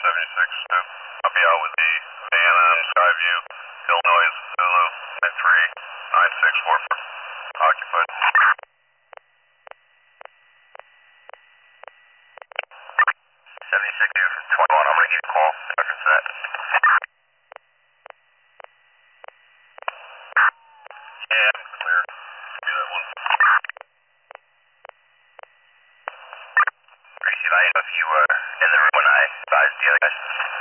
76. I'll be out with the van on Skyview, Illinois, Zulu, 93964 occupied. 76 from 21, I'm going to give you a call after that. Yeah, I'm clear. Do that one. Appreciate it. I didn't know if you were in the room when I advised the other guys.